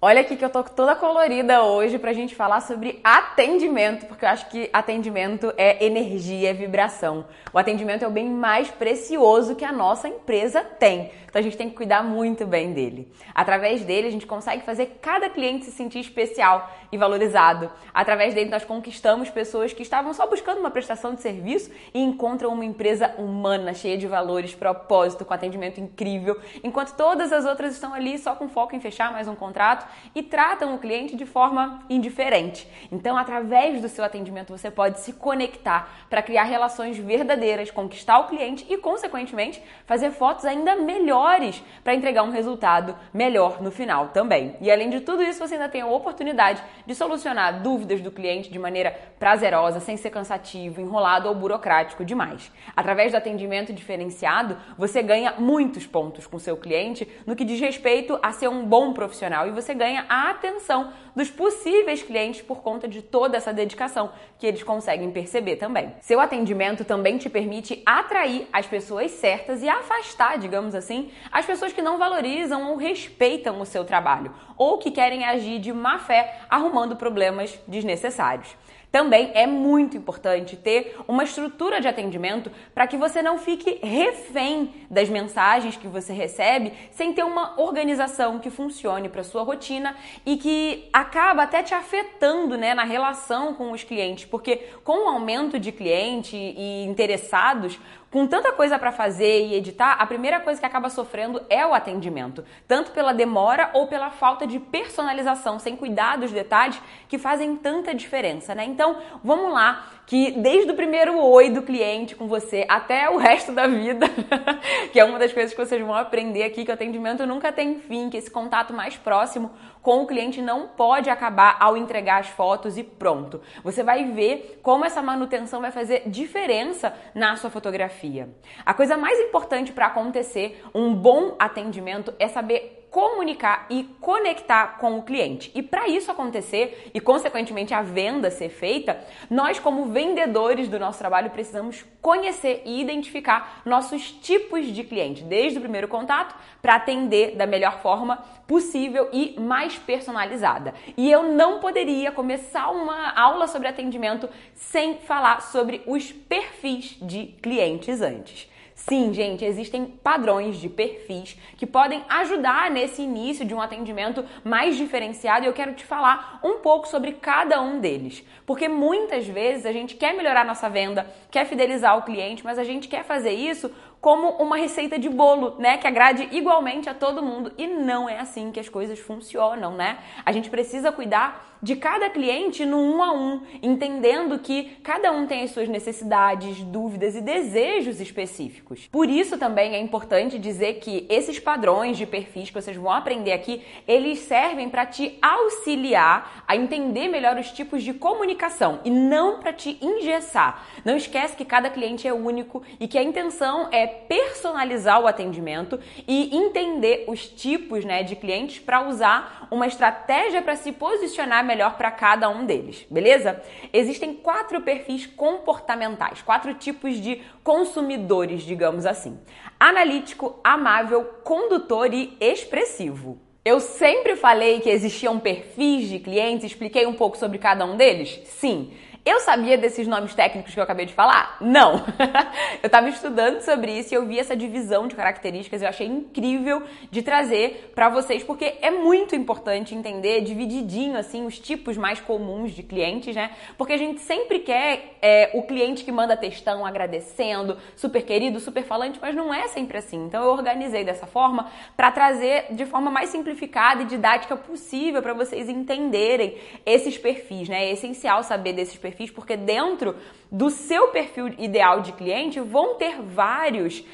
Olha aqui que eu tô toda colorida hoje pra gente falar sobre atendimento, porque eu acho que atendimento é energia, é vibração. O atendimento é o bem mais precioso que a nossa empresa tem. Então a gente tem que cuidar muito bem dele. Através dele a gente consegue fazer cada cliente se sentir especial e valorizado. Através dele nós conquistamos pessoas que estavam só buscando uma prestação de serviço e encontram uma empresa humana, cheia de valores, propósito, com atendimento incrível, enquanto todas as outras estão ali só com foco em fechar mais um contrato e tratam o cliente de forma indiferente. Então, através do seu atendimento, você pode se conectar para criar relações verdadeiras, conquistar o cliente e, consequentemente, fazer fotos ainda melhores para entregar um resultado melhor no final também. E, além de tudo isso, você ainda tem a oportunidade de solucionar dúvidas do cliente de maneira prazerosa, sem ser cansativo, enrolado ou burocrático demais. Através do atendimento diferenciado, você ganha muitos pontos com seu cliente no que diz respeito a ser um bom profissional e você ganha a atenção dos possíveis clientes por conta de toda essa dedicação que eles conseguem perceber também. Seu atendimento também te permite atrair as pessoas certas e afastar, digamos assim, as pessoas que não valorizam ou respeitam o seu trabalho ou que querem agir de má fé arrumando problemas desnecessários. Também é muito importante ter uma estrutura de atendimento para que você não fique refém das mensagens que você recebe sem ter uma organização que funcione para sua rotina e que acaba até te afetando, né, na relação com os clientes, porque com o aumento de cliente e interessados, com tanta coisa para fazer e editar, a primeira coisa que acaba sofrendo é o atendimento, tanto pela demora ou pela falta de personalização, sem cuidar dos detalhes que fazem tanta diferença, né? Então, vamos lá, que desde o primeiro oi do cliente com você até o resto da vida, que é uma das coisas que vocês vão aprender aqui, que o atendimento nunca tem fim, que esse contato mais próximo com o cliente não pode acabar ao entregar as fotos e pronto. Você vai ver como essa manutenção vai fazer diferença na sua fotografia. A coisa mais importante para acontecer um bom atendimento é saber comunicar e conectar com o cliente. E para isso acontecer e, consequentemente, a venda ser feita, nós, como vendedores do nosso trabalho, precisamos conhecer e identificar nossos tipos de cliente, desde o primeiro contato, para atender da melhor forma possível e mais personalizada. E eu não poderia começar uma aula sobre atendimento sem falar sobre os perfis de clientes antes. Sim, gente, existem padrões de perfis que podem ajudar nesse início de um atendimento mais diferenciado e eu quero te falar um pouco sobre cada um deles. Porque muitas vezes a gente quer melhorar nossa venda, quer fidelizar o cliente, mas a gente quer fazer isso como uma receita de bolo, né? Que agrade igualmente a todo mundo. E não é assim que as coisas funcionam, né? A gente precisa cuidar de cada cliente no 1 a 1, entendendo que cada um tem as suas necessidades, dúvidas e desejos específicos. Por isso também é importante dizer que esses padrões de perfis que vocês vão aprender aqui, eles servem para te auxiliar a entender melhor os tipos de comunicação e não para te engessar. Não esquece que cada cliente é único e que a intenção é personalizar o atendimento e entender os tipos, né, de clientes para usar uma estratégia para se posicionar melhor para cada um deles, beleza? Existem 4 perfis comportamentais, 4 tipos de consumidores, digamos assim: analítico, amável, condutor e expressivo. Eu sempre falei que existiam perfis de clientes, expliquei um pouco sobre cada um deles? Sim. Eu sabia desses nomes técnicos que eu acabei de falar? Não! Eu estava estudando sobre isso e eu vi essa divisão de características e eu achei incrível de trazer para vocês, porque é muito importante entender divididinho assim os tipos mais comuns de clientes, né? Porque a gente sempre quer o cliente que manda textão agradecendo, super querido, super falante, mas não é sempre assim. Então eu organizei dessa forma para trazer de forma mais simplificada e didática possível para vocês entenderem esses perfis, né? É essencial saber desses perfis, porque dentro do seu perfil ideal de cliente vão ter vários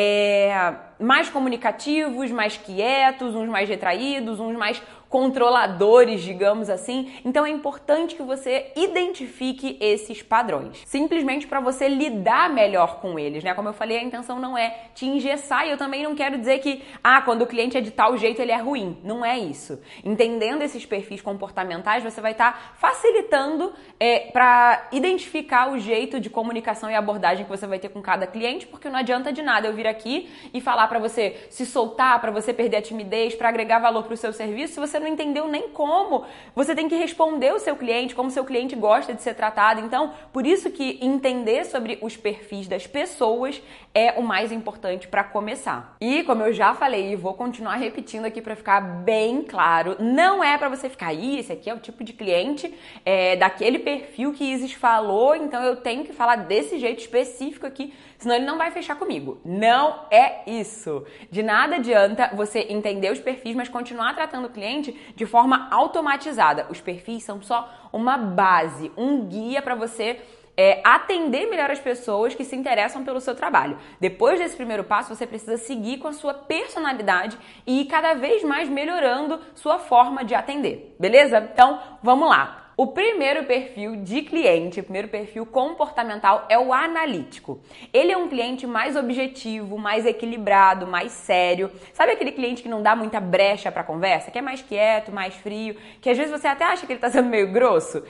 mais comunicativos, mais quietos, uns mais retraídos, uns mais controladores, digamos assim. Então é importante que você identifique esses padrões, simplesmente para você lidar melhor com eles, né? Como eu falei, a intenção não é te engessar e eu também não quero dizer que, quando o cliente é de tal jeito ele é ruim. Não é isso. Entendendo esses perfis comportamentais, você vai estar facilitando para identificar o jeito de comunicação e abordagem que você vai ter com cada cliente, porque não adianta de nada eu vir aqui e falar para você se soltar, para você perder a timidez, para agregar valor para o seu serviço, se você não entendeu nem como você tem que responder o seu cliente, como o seu cliente gosta de ser tratado. Então, por isso que entender sobre os perfis das pessoas é o mais importante para começar. E como eu já falei e vou continuar repetindo aqui para ficar bem claro, não é para você ficar, esse aqui é o tipo de cliente daquele perfil que Isis falou, então eu tenho que falar desse jeito específico aqui, senão ele não vai fechar comigo. Não é isso. De nada adianta você entender os perfis, mas continuar tratando o cliente de forma automatizada. Os perfis são só uma base, um guia para você atender melhor as pessoas que se interessam pelo seu trabalho. Depois desse primeiro passo, você precisa seguir com a sua personalidade e ir cada vez mais melhorando sua forma de atender, beleza? Então, vamos lá. O primeiro perfil de cliente, o primeiro perfil comportamental é o analítico. Ele é um cliente mais objetivo, mais equilibrado, mais sério. Sabe aquele cliente que não dá muita brecha para conversa, que é mais quieto, mais frio, que às vezes você até acha que ele está sendo meio grosso?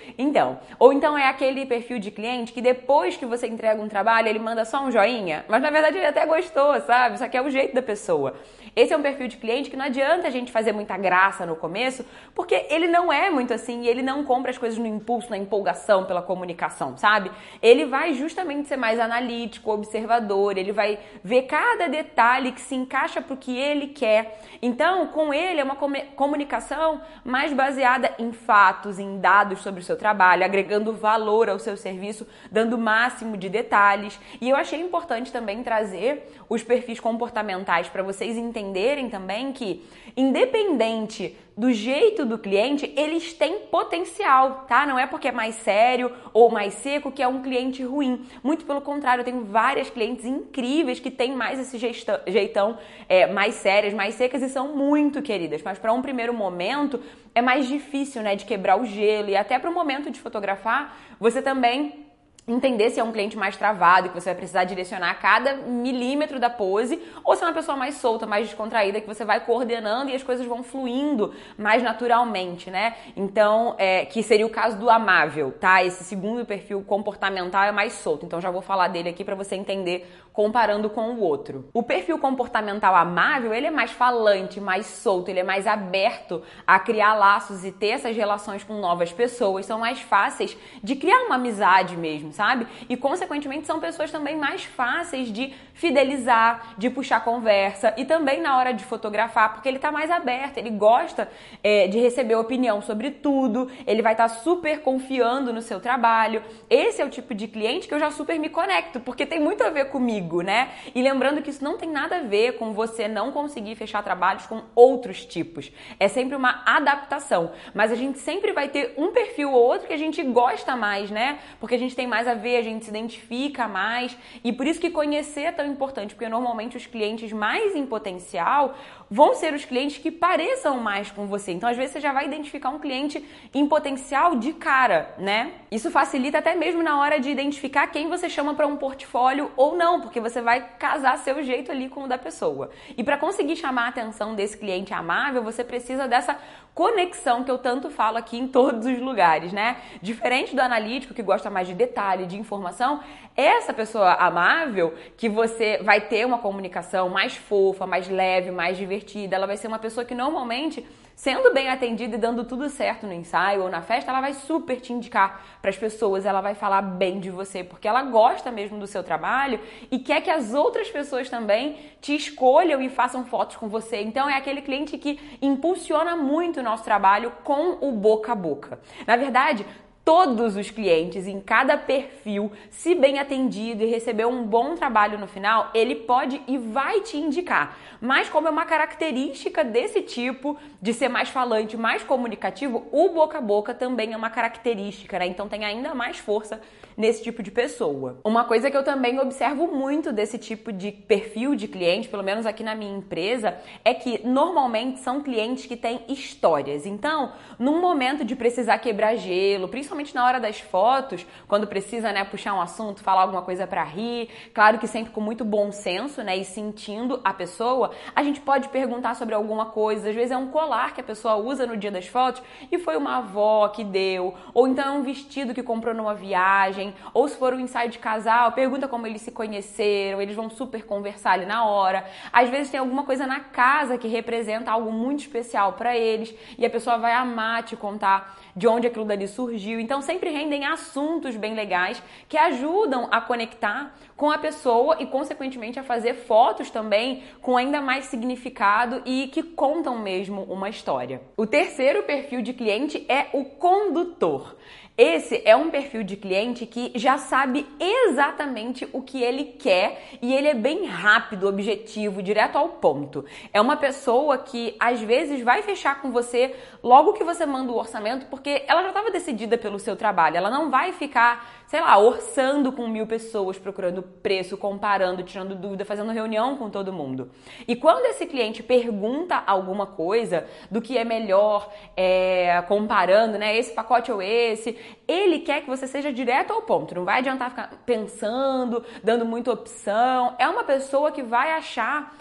Ou então é aquele perfil de cliente que depois que você entrega um trabalho, ele manda só um joinha, mas na verdade ele até gostou, sabe? Só que é o jeito da pessoa. Esse é um perfil de cliente que não adianta a gente fazer muita graça no começo, porque ele não é muito assim e ele não compra as coisas no impulso, na empolgação, pela comunicação, sabe? Ele vai justamente ser mais analítico, observador, ele vai ver cada detalhe que se encaixa pro que ele quer. Então, com ele é uma comunicação mais baseada em fatos, em dados sobre o seu trabalho, agregando valor ao seu serviço, dando o máximo de detalhes. E eu achei importante também trazer os perfis comportamentais para vocês entenderem também que, independente do jeito do cliente, eles têm potencial, tá? Não é porque é mais sério ou mais seco que é um cliente ruim. Muito pelo contrário, eu tenho várias clientes incríveis que têm mais esse jeitão mais sérias, mais secas e são muito queridas. Mas para um primeiro momento é mais difícil, né, de quebrar o gelo e até para o momento de fotografar, você também entender se é um cliente mais travado, que você vai precisar direcionar cada milímetro da pose, ou se é uma pessoa mais solta, mais descontraída, que você vai coordenando e as coisas vão fluindo mais naturalmente, né? Então, que seria o caso do amável, tá? Esse segundo perfil comportamental é mais solto, então já vou falar dele aqui para você entender comparando com o outro. O perfil comportamental amável, ele é mais falante, mais solto, ele é mais aberto a criar laços e ter essas relações com novas pessoas, são mais fáceis de criar uma amizade mesmo, sabe? E, consequentemente, são pessoas também mais fáceis de fidelizar, de puxar conversa e também na hora de fotografar, porque ele tá mais aberto, ele gosta de receber opinião sobre tudo, ele vai estar super confiando no seu trabalho. Esse é o tipo de cliente que eu já super me conecto, porque tem muito a ver comigo, né? E lembrando que isso não tem nada a ver com você não conseguir fechar trabalhos com outros tipos. É sempre uma adaptação, mas a gente sempre vai ter um perfil ou outro que a gente gosta mais, né? Porque a gente tem mais a ver, a gente se identifica mais e por isso que conhecer é tão importante, porque normalmente os clientes mais em potencial vão ser os clientes que pareçam mais com você. Então, às vezes, você já vai identificar um cliente em potencial de cara, né? Isso facilita até mesmo na hora de identificar quem você chama para um portfólio ou não, porque você vai casar seu jeito ali com o da pessoa. E para conseguir chamar a atenção desse cliente amável, você precisa dessa conexão que eu tanto falo aqui em todos os lugares, né? Diferente do analítico, que gosta mais de detalhe, de informação, essa pessoa amável, que você vai ter uma comunicação mais fofa, mais leve, mais divertida, ela vai ser uma pessoa que normalmente, sendo bem atendida e dando tudo certo no ensaio ou na festa, ela vai super te indicar para as pessoas, ela vai falar bem de você, porque ela gosta mesmo do seu trabalho e quer que as outras pessoas também te escolham e façam fotos com você. Então é aquele cliente que impulsiona muito o nosso trabalho com o boca a boca. Na verdade, todos os clientes em cada perfil, se bem atendido e receber um bom trabalho no final, ele pode e vai te indicar. Mas como é uma característica desse tipo, de ser mais falante, mais comunicativo, o boca a boca também é uma característica, né? Então tem ainda mais força nesse tipo de pessoa. Uma coisa que eu também observo muito desse tipo de perfil de cliente, pelo menos aqui na minha empresa, é que normalmente são clientes que têm histórias. Então, num momento de precisar quebrar gelo, principalmente principalmente na hora das fotos, quando precisa, né, puxar um assunto, falar alguma coisa pra rir, claro que sempre com muito bom senso, né, e sentindo a pessoa, a gente pode perguntar sobre alguma coisa, às vezes é um colar que a pessoa usa no dia das fotos e foi uma avó que deu, ou então é um vestido que comprou numa viagem, ou se for um ensaio de casal, pergunta como eles se conheceram, eles vão super conversar ali na hora. Às vezes tem alguma coisa na casa que representa algo muito especial pra eles e a pessoa vai amar te contar de onde aquilo dali surgiu. Então sempre rendem assuntos bem legais que ajudam a conectar com a pessoa e consequentemente a fazer fotos também com ainda mais significado e que contam mesmo uma história. O terceiro perfil de cliente é o condutor. Esse é um perfil de cliente que já sabe exatamente o que ele quer e ele é bem rápido, objetivo, direto ao ponto. É uma pessoa que às vezes vai fechar com você logo que você manda o orçamento porque ela já estava decidida pelo seu trabalho. Ela não vai ficar, sei lá, orçando com 1000 pessoas, procurando preço, comparando, tirando dúvida, fazendo reunião com todo mundo. E quando esse cliente pergunta alguma coisa do que é melhor, comparando, né, esse pacote ou esse, ele quer que você seja direto ao ponto. Não vai adiantar ficar pensando, dando muita opção. É uma pessoa que vai achar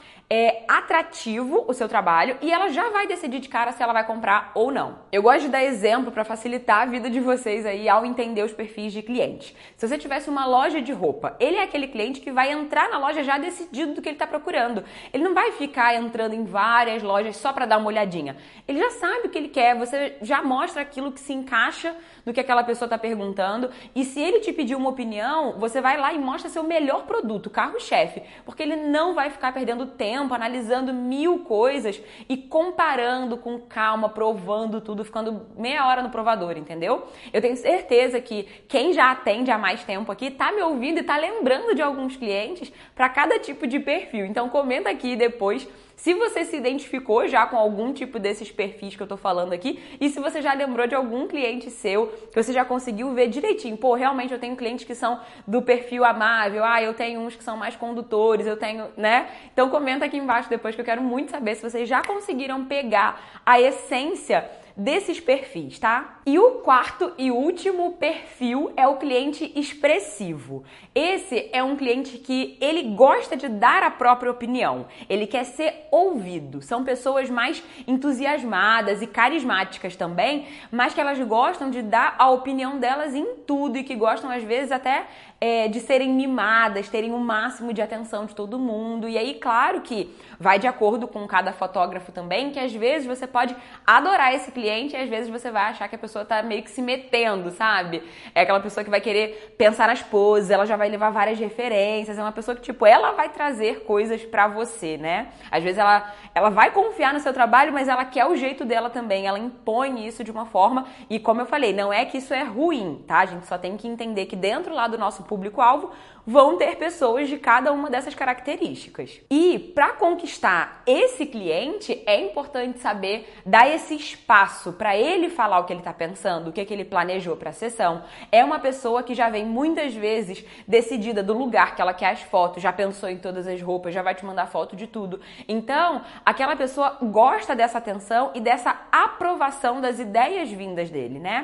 atrativo o seu trabalho e ela já vai decidir de cara se ela vai comprar ou não. Eu gosto de dar exemplo para facilitar a vida de vocês aí ao entender os perfis de clientes. Se você tivesse uma loja de roupa, ele é aquele cliente que vai entrar na loja já decidido do que ele está procurando. Ele não vai ficar entrando em várias lojas só para dar uma olhadinha. Ele já sabe o que ele quer, você já mostra aquilo que se encaixa no que aquela pessoa está perguntando e se ele te pedir uma opinião, você vai lá e mostra seu melhor produto, carro-chefe, porque ele não vai ficar perdendo tempo analisando 1000 coisas e comparando com calma, provando tudo, ficando meia hora no provador, entendeu? Eu tenho certeza que quem já atende há mais tempo aqui tá me ouvindo e tá lembrando de alguns clientes para cada tipo de perfil. Então comenta aqui depois se você se identificou já com algum tipo desses perfis que eu tô falando aqui e se você já lembrou de algum cliente seu que você já conseguiu ver direitinho. Pô, realmente eu tenho clientes que são do perfil amável, eu tenho uns que são mais condutores, eu tenho, né? Então comenta aqui embaixo depois que eu quero muito saber se vocês já conseguiram pegar a essência desses perfis, tá? E o quarto e último perfil é o cliente expressivo. Esse é um cliente que ele gosta de dar a própria opinião. Ele quer ser ouvido. São pessoas mais entusiasmadas e carismáticas também, mas que elas gostam de dar a opinião delas em tudo e que gostam às vezes até de serem mimadas, terem o máximo de atenção de todo mundo. E aí, claro que vai de acordo com cada fotógrafo também, que às vezes você pode adorar esse cliente e às vezes você vai achar que a pessoa tá meio que se metendo, sabe? É aquela pessoa que vai querer pensar nas poses, ela já vai levar várias referências, é uma pessoa que, tipo, ela vai trazer coisas pra você, né? Às vezes ela vai confiar no seu trabalho, mas ela quer o jeito dela também, ela impõe isso de uma forma e, como eu falei, não é que isso é ruim, tá? A gente só tem que entender que dentro lá do nosso público-alvo vão ter pessoas de cada uma dessas características. E para conquistar esse cliente, é importante saber dar esse espaço para ele falar o que ele está pensando, o que ele planejou para a sessão. É uma pessoa que já vem muitas vezes decidida do lugar que ela quer as fotos, já pensou em todas as roupas, já vai te mandar foto de tudo. Então, aquela pessoa gosta dessa atenção e dessa aprovação das ideias vindas dele, né?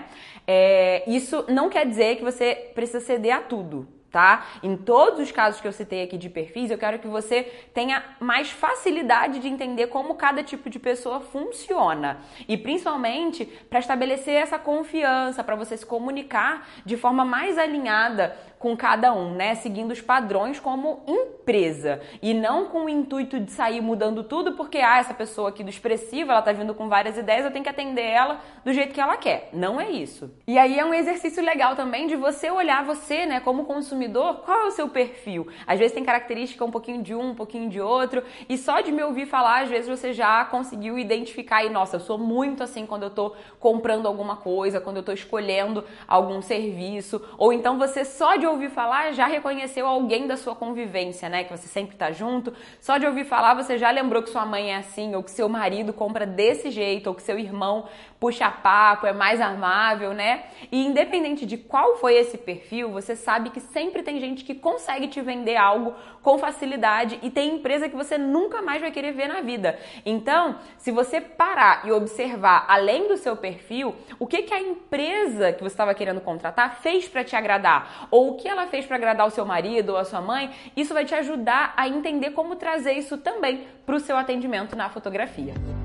Isso não quer dizer que você precisa ceder a tudo, tá? Em todos os casos que eu citei aqui de perfis, eu quero que você tenha mais facilidade de entender como cada tipo de pessoa funciona. E principalmente para estabelecer essa confiança, para você se comunicar de forma mais alinhada com cada um, né? Seguindo os padrões como empresa. E não com o intuito de sair mudando tudo, porque essa pessoa aqui do expressivo, ela tá vindo com várias ideias, eu tenho que atender ela do jeito que ela quer. Não é isso. E aí é um exercício legal também de você olhar você, né, como consumidor, qual é o seu perfil? Às vezes tem característica um pouquinho de um pouquinho de outro, e só de me ouvir falar, às vezes você já conseguiu identificar e, nossa, eu sou muito assim quando eu tô comprando alguma coisa, quando eu tô escolhendo algum serviço, ou então você só de ouvir falar, já reconheceu alguém da sua convivência, né? Que você sempre tá junto. Só de ouvir falar, você já lembrou que sua mãe é assim, ou que seu marido compra desse jeito, ou que seu irmão puxa papo, é mais amável, né? E independente de qual foi esse perfil, você sabe que sempre tem gente que consegue te vender algo com facilidade e tem empresa que você nunca mais vai querer ver na vida. Então, se você parar e observar além do seu perfil, o que a empresa que você estava querendo contratar fez para te agradar, ou o que ela fez para agradar o seu marido ou a sua mãe, isso vai te ajudar a entender como trazer isso também para o seu atendimento na fotografia.